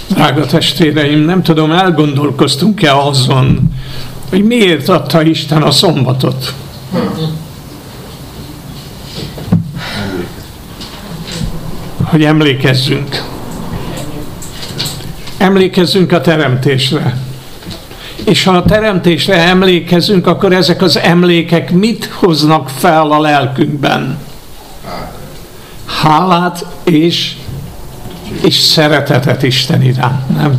Drága testvéreim, nem tudom, elgondolkoztunk-e azon, hogy miért adta Isten a szombatot? Hogy emlékezzünk. Emlékezzünk a teremtésre. És ha a teremtésre emlékezünk, akkor ezek az emlékek mit hoznak fel a lelkünkben? Hálát és szeretetet Isten iránt, nem?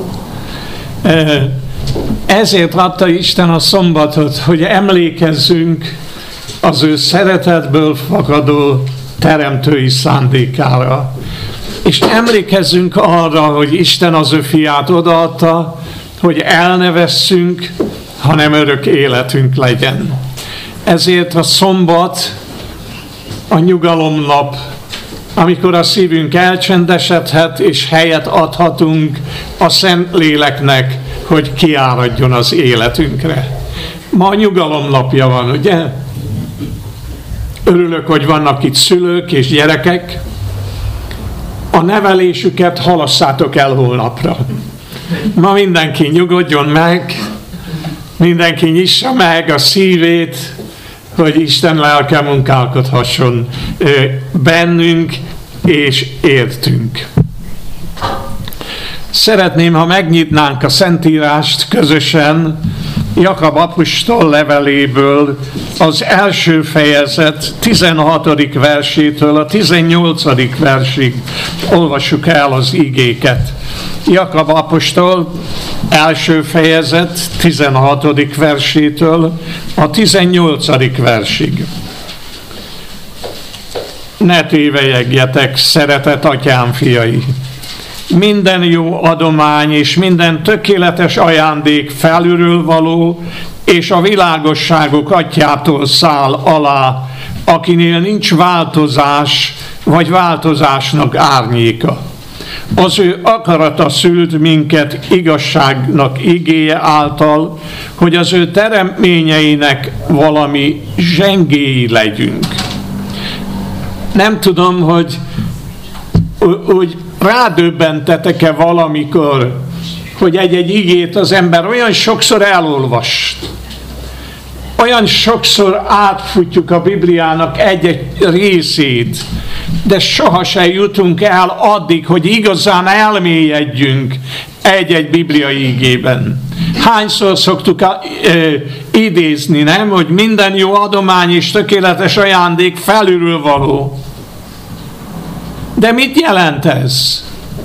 Ezért adta Isten a szombatot, hogy emlékezzünk az ő szeretetből fakadó teremtői szándékára. És emlékezzünk arra, hogy Isten az ő fiát odaadta, hogy el ne vesszünk, hanem örök életünk legyen. Ezért a szombat a nyugalomnap, amikor a szívünk elcsendesedhet, és helyet adhatunk a Szentléleknek, hogy kiáradjon az életünkre. Ma a nyugalomnapja van, ugye? Örülök, hogy vannak itt szülők és gyerekek. A nevelésüket halasszátok el holnapra. Ma mindenki nyugodjon meg, mindenki nyissa meg a szívét, hogy Isten lelke munkálkodhasson bennünk és értünk. Szeretném, ha megnyitnánk a Szentírást közösen, Jakab apostol leveléből az első fejezet 16. versétől a 18. versig olvassuk el az igéket. Jakab apostol első fejezet 16. versétől a 18. versig. Ne tévelyegjetek, szeretett atyám fiai! Minden jó adomány és minden tökéletes ajándék felülről való, és a világosságok atyától száll alá, akinél nincs változás, vagy változásnak árnyéka. Az ő akarata szült minket igazságnak igéje által, hogy az ő teremtményeinek valami zsengéi legyünk. Nem tudom, hogy rádöbbentetek-e valamikor, hogy egy-egy igét az ember olyan sokszor elolvas, olyan sokszor átfutjuk a Bibliának egy-egy részét, de sohasem jutunk el addig, hogy igazán elmélyedjünk egy-egy bibliai igében. Hányszor szoktuk idézni, nem? Hogy minden jó adomány és tökéletes ajándék felülről való. De mit jelent ez?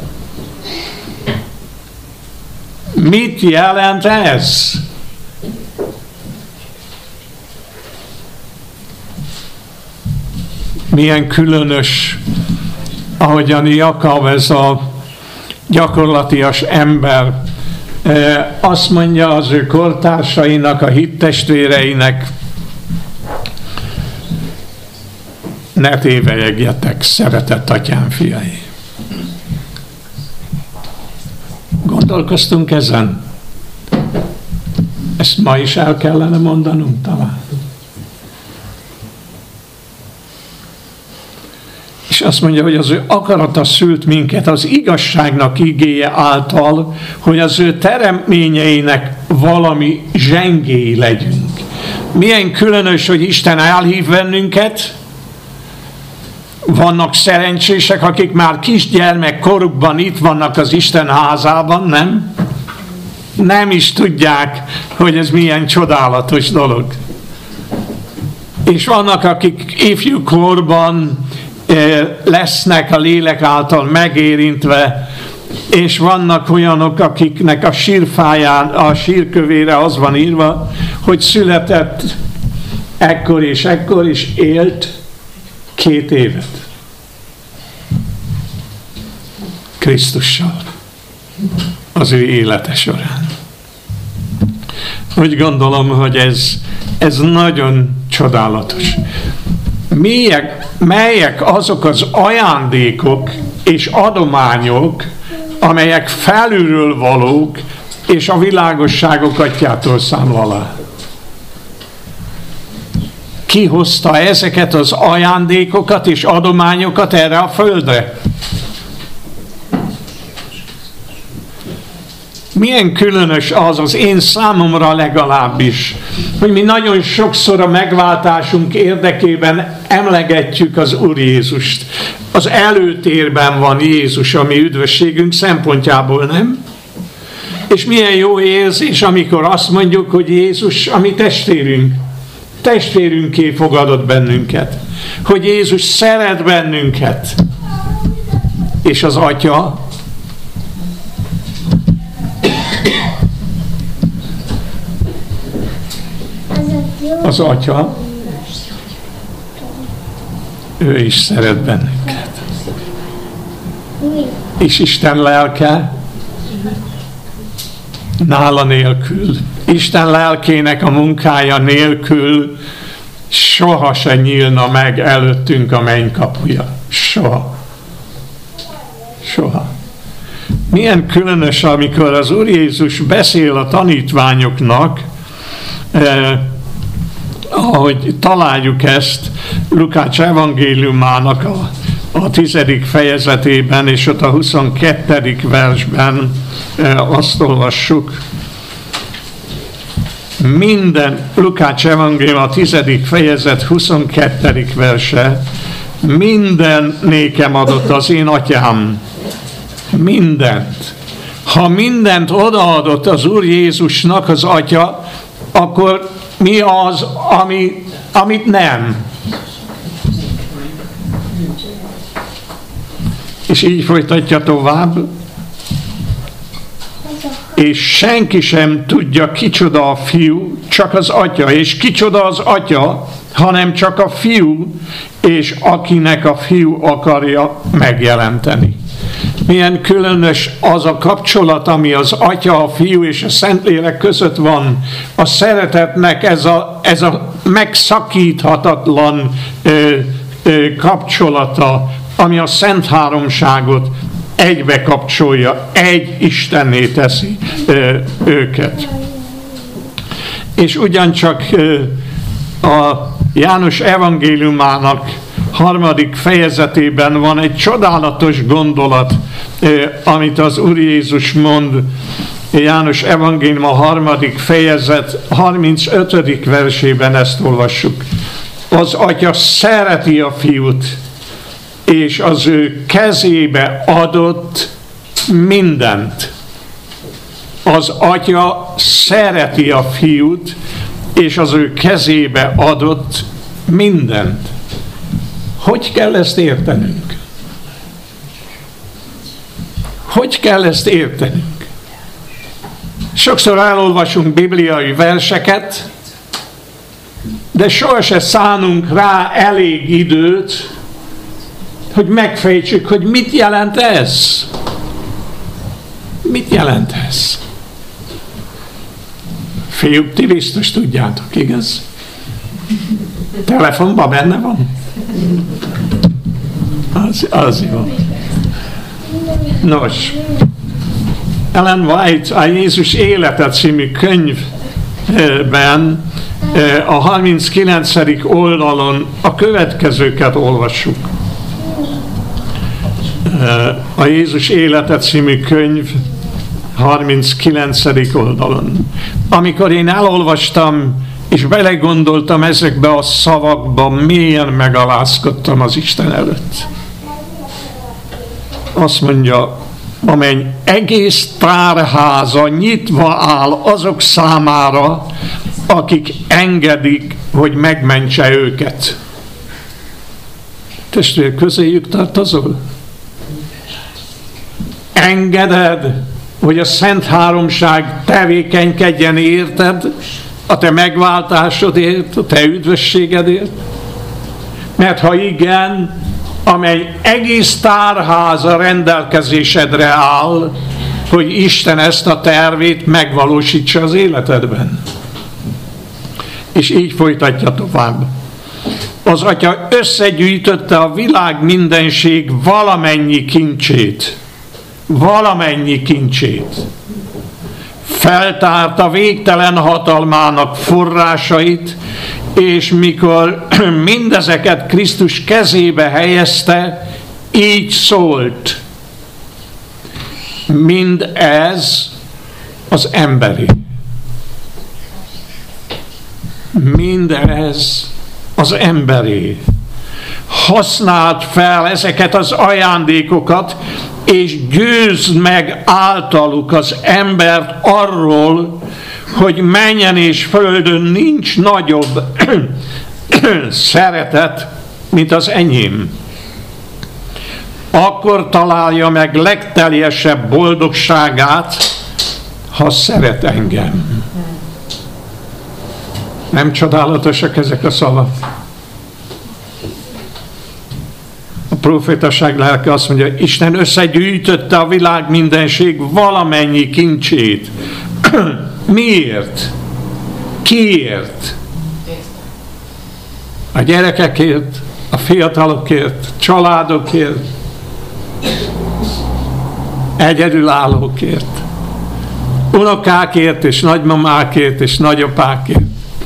Mit jelent ez? Milyen különös, ahogyan Jakab, ez a gyakorlatias ember, azt mondja az ő kortársainak, a hittestvéreinek, ne tévelyegjetek, szeretett atyám fiai. Gondolkoztunk ezen? Ezt ma is el kellene mondanunk talán. És azt mondja, hogy az ő akarata szült minket az igazságnak igéje által, hogy az ő teremtményeinek valami zsengéi legyünk. Milyen különös, hogy Isten elhív bennünket. Vannak szerencsések, akik már kisgyermek korukban itt vannak az Isten házában, nem? Nem is tudják, hogy ez milyen csodálatos dolog. És vannak, akik ifjúkorban lesznek a lélek által megérintve, és vannak olyanok, akiknek a sírfáján, a sírkövére az van írva, hogy született ekkor, és élt 2 évet Krisztussal az ő élete során. Úgy gondolom, hogy ez nagyon csodálatos. Melyek azok az ajándékok és adományok, amelyek felülről valók, és a világosságok atyától száll alá? Ki hozta ezeket az ajándékokat és adományokat erre a földre? Milyen különös az én számomra legalábbis, hogy mi nagyon sokszor a megváltásunk érdekében emlegetjük az Úr Jézust. Az előtérben van Jézus a mi üdvösségünk szempontjából, nem? És milyen jó érzés, amikor azt mondjuk, hogy Jézus a mi testvérünké fogadott bennünket. Hogy Jézus szeret bennünket. És az Atya ő is szeret bennünket. És Isten lelke nála nélkül, Isten lelkének a munkája nélkül soha se nyílna meg előttünk a menny kapuja. Soha. Soha. Milyen különös, amikor az Úr Jézus beszél a tanítványoknak, ahogy találjuk ezt Lukács evangéliumának a 10. fejezetében, és ott a 22. versben azt olvassuk. Lukács evangélium a 10. fejezet 22. verse. Minden nékem adott az én atyám. Mindent. Ha mindent odaadott az Úr Jézusnak az Atya, akkor mi az, amit nem? És így folytatja tovább. És senki sem tudja, kicsoda a fiú, csak az Atya. És kicsoda az Atya, hanem csak a fiú, és akinek a fiú akarja megjelenteni. Milyen különös az a kapcsolat, ami az Atya, a Fiú és a Szentlélek között van. A szeretetnek ez a megszakíthatatlan kapcsolata, ami a Szent Háromságot egybe kapcsolja, egy Istenné teszi őket. És ugyancsak a János evangéliumának 3. fejezetében van egy csodálatos gondolat, amit az Úr Jézus mond. János evangélium a 3. fejezet 35. versében ezt olvassuk. Az Atya szereti a Fiút, és az ő kezébe adott mindent. Az Atya szereti a Fiút, és az ő kezébe adott mindent. Hogy kell ezt értenünk? Hogy kell ezt értenünk? Sokszor elolvasunk bibliai verseket, de sohasem szánunk rá elég időt, hogy megfejtsük, hogy mit jelent ez. Mit jelent ez? Fiúk, ti biztos tudjátok, igaz? Telefonban benne van? Az jó. Nos, Ellen White a Jézus élete című könyvben a 39. oldalon a következőket olvassuk. A Jézus élete című könyv 39. oldalon. Amikor én elolvastam és belegondoltam ezekbe a szavakba, mélyen megalázkodtam az Isten előtt. Azt mondja, a menny egész tárháza nyitva áll azok számára, akik engedik, hogy megmentse őket. Testvér, közéjük tartozol? Engeded, hogy a Szent Háromság tevékenykedjen érted, a te megváltásodért, a te üdvösségedért? Mert ha igen, amely egész tárháza rendelkezésedre áll, hogy Isten ezt a tervét megvalósítsa az életedben. És így folytatja tovább. Az Atya összegyűjtötte a világ mindenség valamennyi kincsét. Valamennyi kincsét. Feltárta végtelen hatalmának forrásait, és mikor mindezeket Krisztus kezébe helyezte, így szólt. Mindez az emberi. Mindez az emberi. Használd fel ezeket az ajándékokat, és győzd meg általuk az embert arról, hogy mennyen és földön nincs nagyobb szeretet, mint az enyém. Akkor találja meg legteljesebb boldogságát, ha szeret engem. Nem csodálatosak ezek a szavak? A profétaság lelke azt mondja, Isten összegyűjtötte a világ mindenség valamennyi kincsét. Miért? Kiért? A gyerekekért, a fiatalokért, családokért, egyedülállókért, unokákért és nagymamákért és nagyapákért.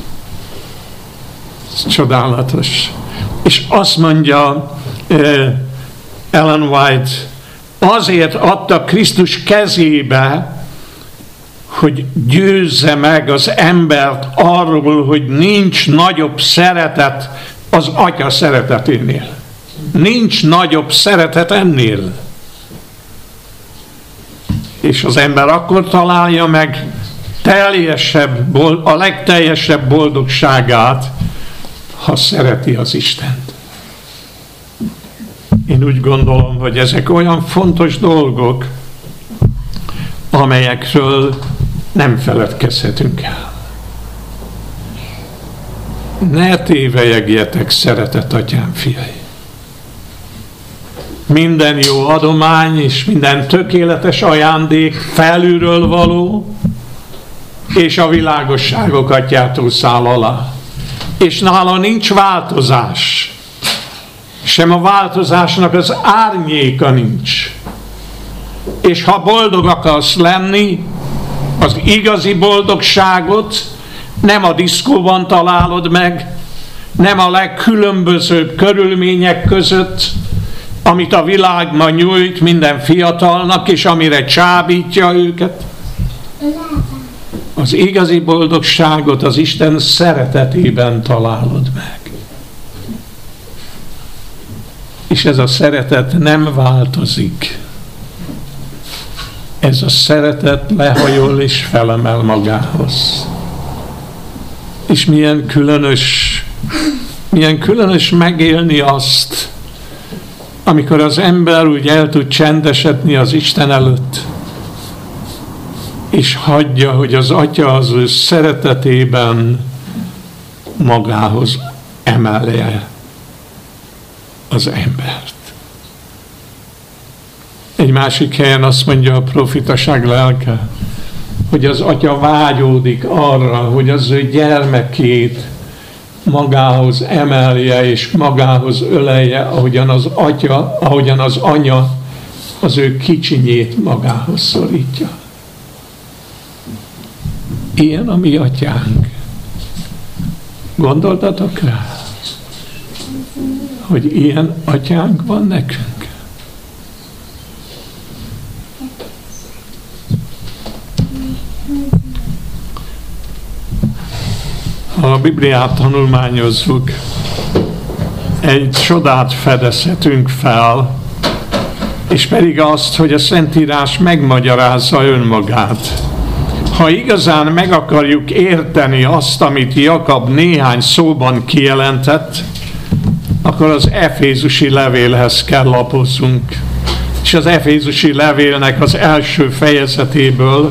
Ez csodálatos. És azt mondja Ellen White, azért adta Krisztus kezébe, hogy győzze meg az embert arról, hogy nincs nagyobb szeretet az Atya szereteténél. Nincs nagyobb szeretet ennél. És az ember akkor találja meg a legteljesebb boldogságát, ha szereti az Istent. Én úgy gondolom, hogy ezek olyan fontos dolgok, amelyekről nem feledkezhetünk el. Ne tévelyegjetek, szeretett atyám fiai! Minden jó adomány és minden tökéletes ajándék felülről való, és a világosságok atyától száll alá. És nála nincs változás. Sem a változásnak az árnyéka nincs. És ha boldog akarsz lenni, az igazi boldogságot nem a diszkóban találod meg, nem a legkülönbözőbb körülmények között, amit a világ ma nyújt minden fiatalnak, és amire csábítja őket. Az igazi boldogságot az Isten szeretetében találod meg. És ez a szeretet nem változik. Ez a szeretet lehajol és felemel magához. És milyen különös megélni azt, amikor az ember úgy el tud csendesedni az Isten előtt, és hagyja, hogy az Atya az ő szeretetében magához emelje az embert. Egy másik helyen azt mondja a profitaság lelke, hogy az Atya vágyódik arra, hogy az ő gyermekét magához emelje és magához ölelje, ahogyan az anya az ő kicsinyét magához szorítja. Ilyen a mi atyánk. Gondoltatok rá, hogy ilyen atyánk van nekünk? Ha a Bibliát tanulmányozzuk, egy csodát fedezhetünk fel, és pedig azt, hogy a Szentírás megmagyarázza önmagát. Ha igazán meg akarjuk érteni azt, amit Jakab néhány szóban kijelentett, akkor az Efézusi levélhez kell lapozzunk. És az Efézusi levélnek az első fejezetéből,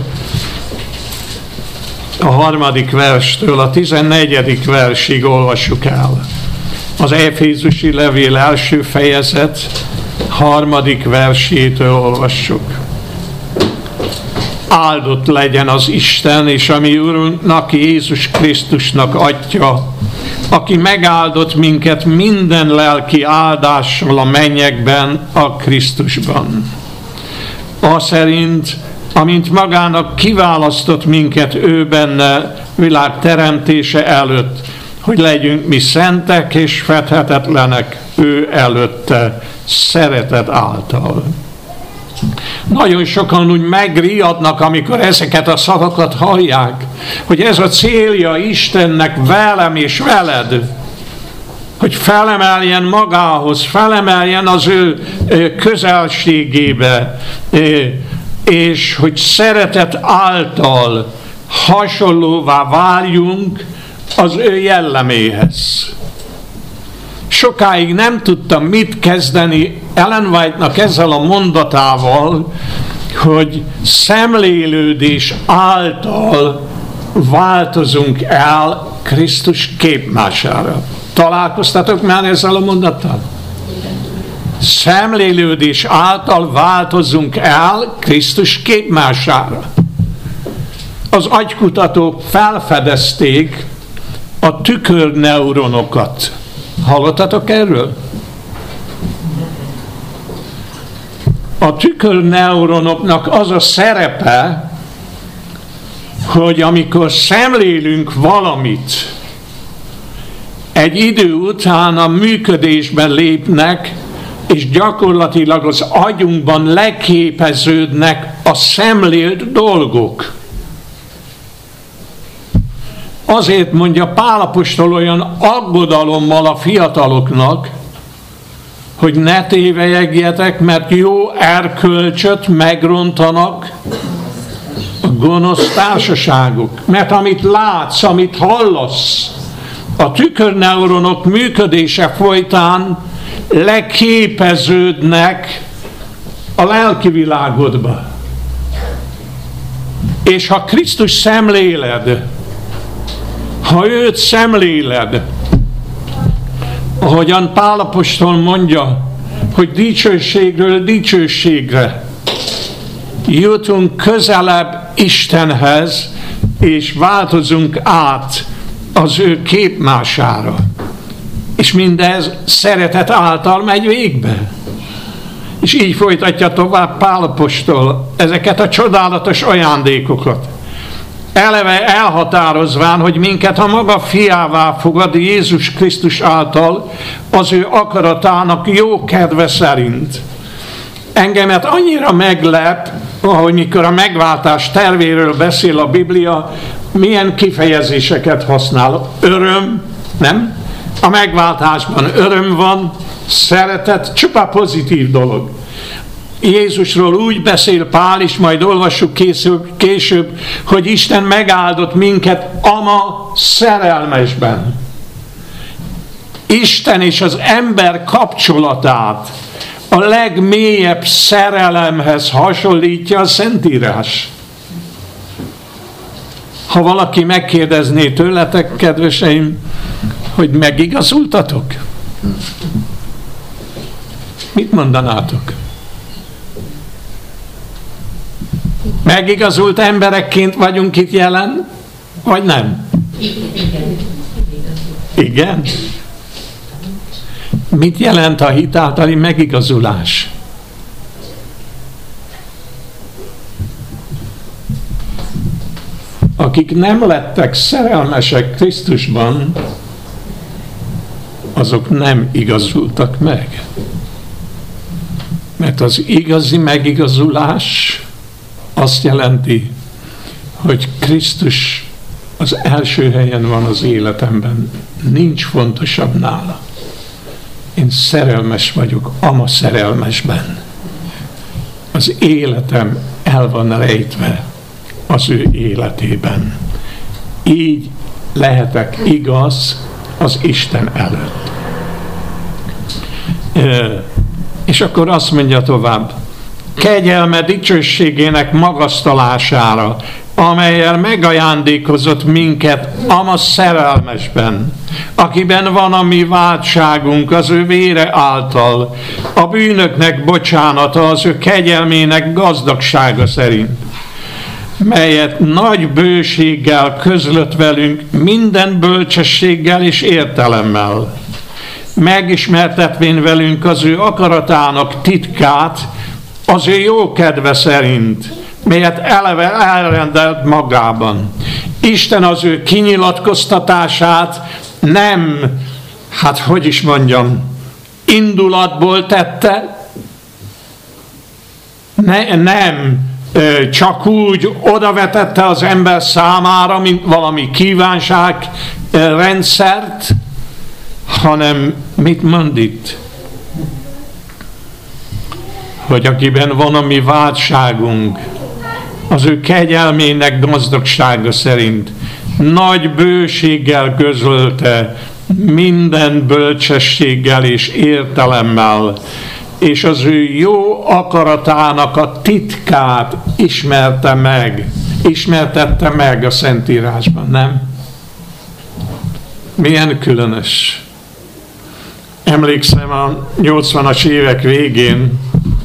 a 3. verstől a 14. versig olvassuk el. Az Efézusi levél első fejezet 3. versétől olvassuk. Áldott legyen az Isten és a mi Urunknak, Jézus Krisztusnak Atya, aki megáldott minket minden lelki áldással a mennyekben, a Krisztusban. Aszerint, amint magának kiválasztott minket ő benne világ teremtése előtt, hogy legyünk mi szentek és fedhetetlenek ő előtte szeretet által. Nagyon sokan úgy megriadnak, amikor ezeket a szavakat hallják, hogy ez a célja Istennek velem és veled, hogy felemeljen magához, felemeljen az ő közelségébe, és hogy szeretet által hasonlóvá váljunk az ő jelleméhez. Sokáig nem tudtam mit kezdeni Ellen White-nak ezzel a mondatával, hogy szemlélődés által változunk el Krisztus képmására. Találkoztatok már ezzel a mondattal? Szemlélődés által változunk el Krisztus képmására. Az agykutatók felfedezték a tükörneuronokat. Hallottatok erről? A tükörneuronoknak az a szerepe, hogy amikor szemlélünk valamit, egy idő után a működésben lépnek, és gyakorlatilag az agyunkban leképeződnek a szemlélt dolgok. Azért mondja Pál apostol olyan aggodalommal a fiataloknak, hogy ne tévelyegjetek, mert jó erkölcsöt megrontanak a gonosz társaságok. Mert amit látsz, amit hallasz, a tükörneuronok működése folytán leképeződnek a lelki világodba. És ha Krisztus szemléled, ha őt szemléled, ahogyan Pál apostol mondja, hogy dicsőségről dicsőségre jutunk közelebb Istenhez, és változunk át az ő képmására. És mindez szeretet által megy végbe. És így folytatja tovább Pál apostol ezeket a csodálatos ajándékokat. Eleve elhatározván, hogy minket a maga fiává fogad Jézus Krisztus által az ő akaratának jó kedve szerint. Engemet annyira meglep, ahogy mikor a megváltás tervéről beszél a Biblia, milyen kifejezéseket használ. Öröm, nem? A megváltásban öröm van, szeretet, csupa pozitív dolog. Jézusról úgy beszél Pál, és majd olvassuk később, hogy Isten megáldott minket ama szerelmesben. Isten és az ember kapcsolatát a legmélyebb szerelemhez hasonlítja a Szentírás. Ha valaki megkérdezné tőletek, kedveseim, hogy megigazultatok? Mit mondanátok? Megigazult emberekként vagyunk itt jelen, vagy nem? Igen? Mit jelent a hit általi megigazulás? Akik nem lettek szerelmesek Krisztusban, azok nem igazultak meg. Mert az igazi megigazulás azt jelenti, hogy Krisztus az első helyen van az életemben. Nincs fontosabb nála. Én szerelmes vagyok, ama szerelmesben. Az életem el van rejtve az ő életében. Így lehetek igaz az Isten előtt. És akkor azt mondja tovább, kegyelme dicsőségének magasztalására, amellyel megajándékozott minket ama szerelmesben, akiben van a mi váltságunk az ő vére által, a bűnöknek bocsánata az ő kegyelmének gazdagsága szerint, melyet nagy bőséggel közlött velünk minden bölcsességgel és értelemmel, megismertetvén velünk az ő akaratának titkát, az ő jó kedve szerint, melyet eleve elrendelt magában. Isten az ő kinyilatkoztatását nem, indulatból tette, nem csak úgy odavetette az ember számára, mint valami kívánságrendszert, hanem mit mond itt? Hogy akiben van a mi váltságunk, az ő kegyelmének gazdagsága szerint nagy bőséggel közölte minden bölcsességgel és értelemmel, és az ő jó akaratának a titkát ismertette meg a Szentírásban, nem? Milyen különös. Emlékszem, a 80-as évek végén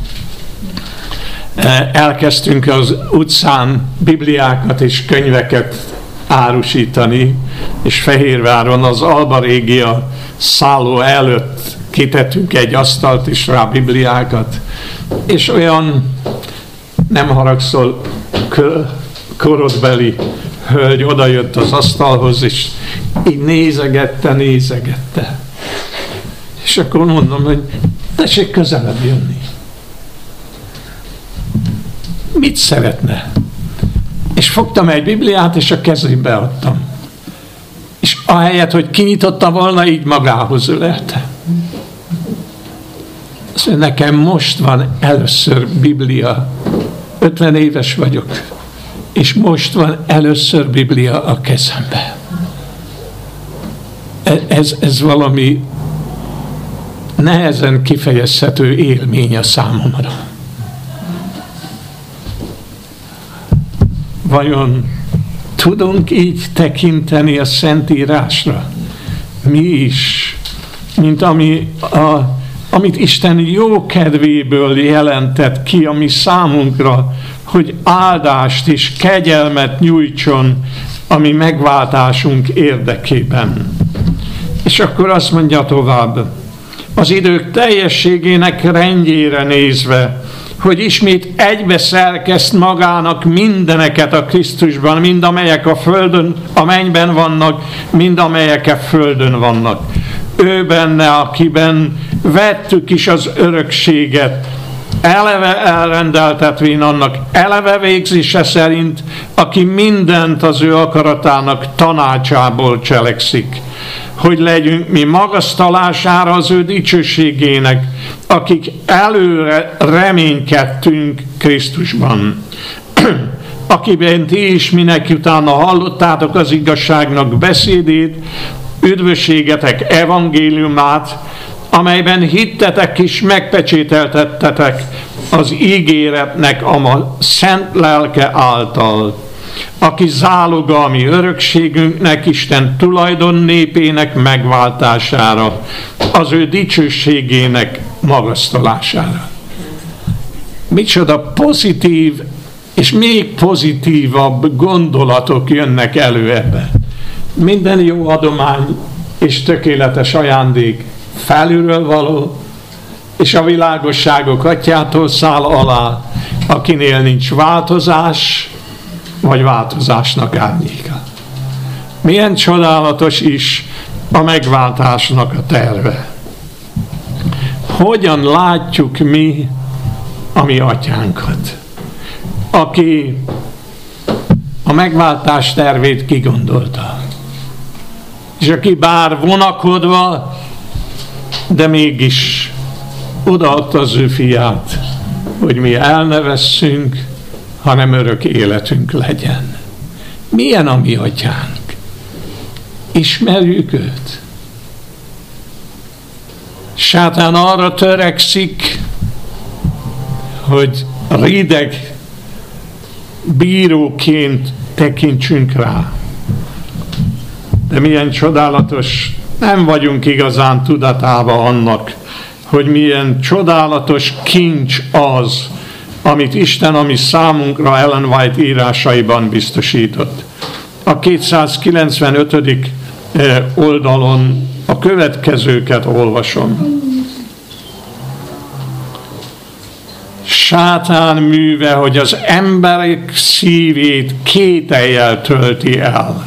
elkezdtünk az utcán bibliákat és könyveket árusítani, és Fehérváron az Alba Régia szálló előtt kitettünk egy asztalt és rá bibliákat, és olyan, nem haragszol, korodbeli hölgy odajött az asztalhoz, és így nézegette. És akkor mondom, hogy tessék közelebb jönni. Mit szeretne? És fogtam egy bibliát, és a kezébe adtam. És ahelyett, hogy kinyitotta volna, így magához ölelte. Azt mondja, nekem most van először Biblia. 50 éves vagyok. És most van először Biblia a kezembe. Ez valami nehezen kifejezhető élmény a számomra. Vajon tudunk így tekinteni a Szentírásra? Mi is, mint amit Isten jó kedvéből jelentett ki a mi számunkra, hogy áldást és kegyelmet nyújtson a mi megváltásunk érdekében. És akkor azt mondja tovább, az idők teljességének rendjére nézve, hogy ismét egybe szerkeszt magának mindeneket a Krisztusban, mind amelyek a földön, a mennyben vannak, mind amelyek a földön vannak. Ő benne, akiben vettük is az örökséget, eleve elrendeltetvén annak eleve végzése szerint, aki mindent az ő akaratának tanácsából cselekszik, hogy legyünk mi magasztalására az ő dicsőségének, akik előre reménykedtünk Krisztusban. Akiben ti is minek utána hallottátok az igazságnak beszédét, üdvösségetek evangéliumát, amelyben hittetek és megpecsételtettetek az ígéretnek a szent lelke által, aki záloga a mi örökségünknek, Isten tulajdon népének megváltására, az ő dicsőségének magasztalására. Micsoda pozitív és még pozitívabb gondolatok jönnek elő ebbe. Minden jó adomány és tökéletes ajándék felülről való, és a világosságok atyától száll alá, akinél nincs változás, vagy változásnak árnyéka. Milyen csodálatos is a megváltásnak a terve. Hogyan látjuk mi a mi atyánkat, aki a megváltás tervét kigondolta, és aki bár vonakodva, de mégis odaadta az ő fiát, hogy mi el ne vesszünk, hanem örök életünk legyen. Milyen a mi atyánk? Ismerjük őt? Sátán arra törekszik, hogy rideg bíróként tekintsünk rá. De milyen csodálatos, nem vagyunk igazán tudatában annak, hogy milyen csodálatos kincs az, amit Isten a mi számunkra Ellen White írásaiban biztosított. A 295. oldalon a következőket olvasom. Sátán műve, hogy az emberek szívét kétellyel tölti el.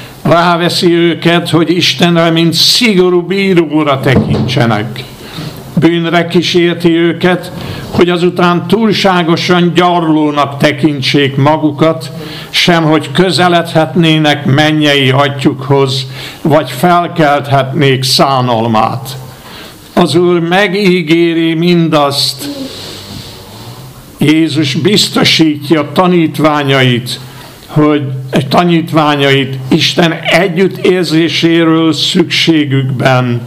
Ráveszi őket, hogy Istenre, mint szigorú bíróra tekintsenek. bűnre kísérti őket, hogy azután túlságosan gyarlónak tekintsék magukat, sem hogy közeledhetnének mennyei atyukhoz, vagy felkelthetnék szánalmát. Az Úr megígéri mindazt, Jézus biztosítja tanítványait, Isten együttérzéséről szükségükben,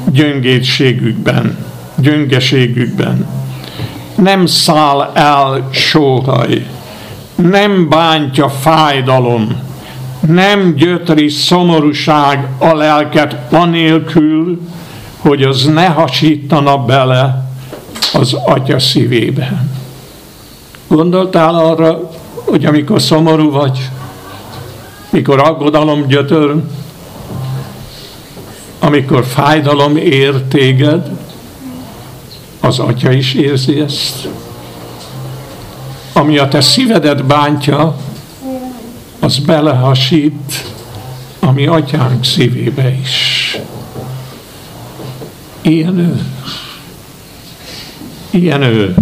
gyöngeségükben. Nem száll el sóhaj, nem bántja fájdalom, nem gyötri szomorúság a lelket anélkül, hogy az ne hasítana bele az Atya szívébe. Gondoltál arra, hogy amikor szomorú vagy, mikor aggodalom gyötör, amikor fájdalom ér téged, az Atya is érzi ezt. Ami a te szívedet bántja, az belehasít a mi Atyánk szívébe is. Ilyen ő.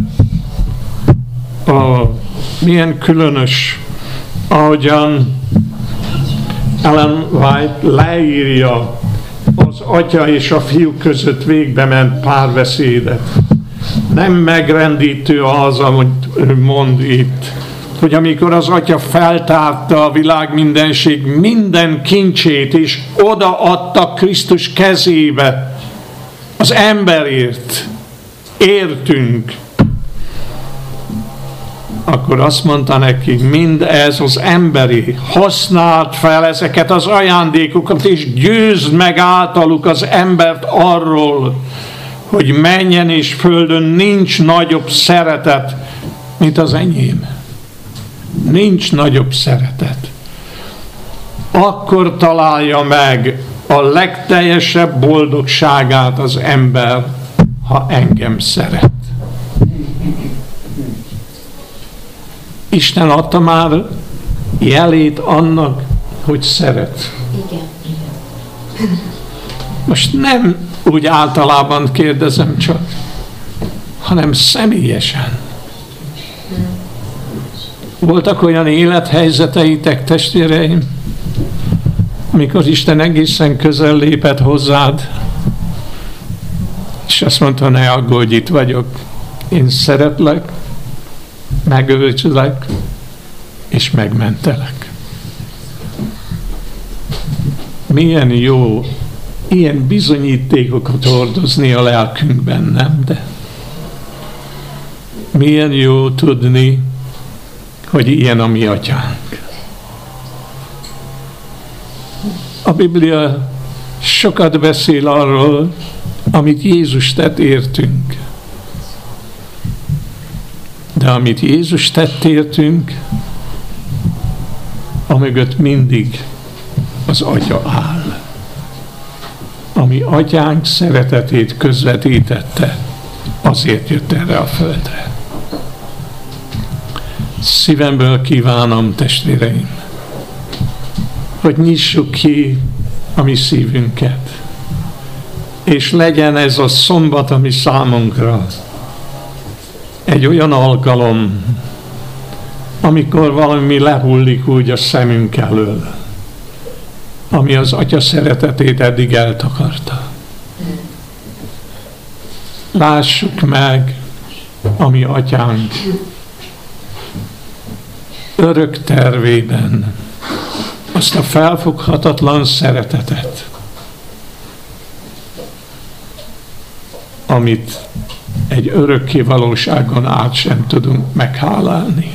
Milyen különös, ahogyan Ellen White leírja az Atya és a Fiú között végbe ment párbeszédet. Nem megrendítő az, amit ő mond itt, hogy amikor az Atya feltárta a világ mindenség minden kincsét, és odaadta Krisztus kezébe az emberért, értünk, akkor azt mondta neki, mindez az emberi, használd fel ezeket az ajándékokat, és győzd meg általuk az embert arról, hogy mennyen és földön nincs nagyobb szeretet, mint az enyém. Nincs nagyobb szeretet. Akkor találja meg a legteljesebb boldogságát az ember, ha engem szeret. Isten adta már jelét annak, hogy szeret. Igen. Most nem úgy általában kérdezem csak, hanem személyesen. Voltak olyan élethelyzeteitek, testvéreim, amikor Isten egészen közel lépett hozzád, és azt mondta, ne aggódj, itt vagyok, én szeretlek, megöltselek, és megmentelek. Milyen jó ilyen bizonyítékokat hordozni a lelkünkben, nem? De milyen jó tudni, hogy ilyen a mi Atyánk. A Biblia sokat beszél arról, amit Jézus tett értünk. De amit Jézus tett értünk, amögött mindig az Atya áll. Ami Atyánk szeretetét közvetítette, azért jött erre a földre. Szívemből kívánom, testvéreim, hogy nyissuk ki a mi szívünket, és legyen ez a szombat, ami számunkra egy olyan alkalom, amikor valami lehullik úgy a szemünk elől, ami az Atya szeretetét eddig eltakarta. Lássuk meg a mi Atyánk örök tervében azt a felfoghatatlan szeretetet, amit egy örökké valóságon át sem tudunk meghálálni.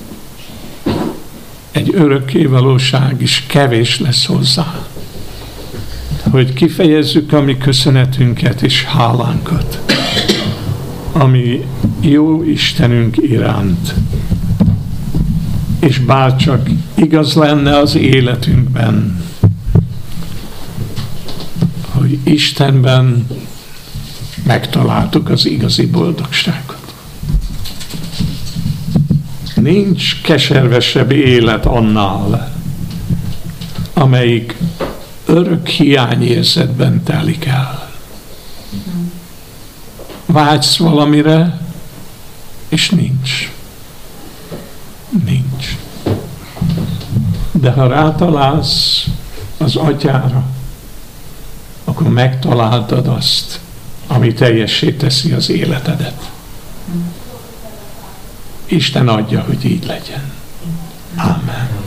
Egy örökké valóság is kevés lesz hozzá, hogy kifejezzük a mi köszönetünket és hálánkat, ami jó Istenünk iránt. És bárcsak igaz lenne az életünkben, hogy Istenben megtaláltuk az igazi boldogságot. Nincs keservesebb élet annál, amelyik örök hiányérzetben telik el. vágysz valamire, és nincs. Nincs. De ha rátalálsz az Atyára, akkor megtaláltad azt, ami teljessé teszi az életedet. Isten adja, hogy így legyen. Amen.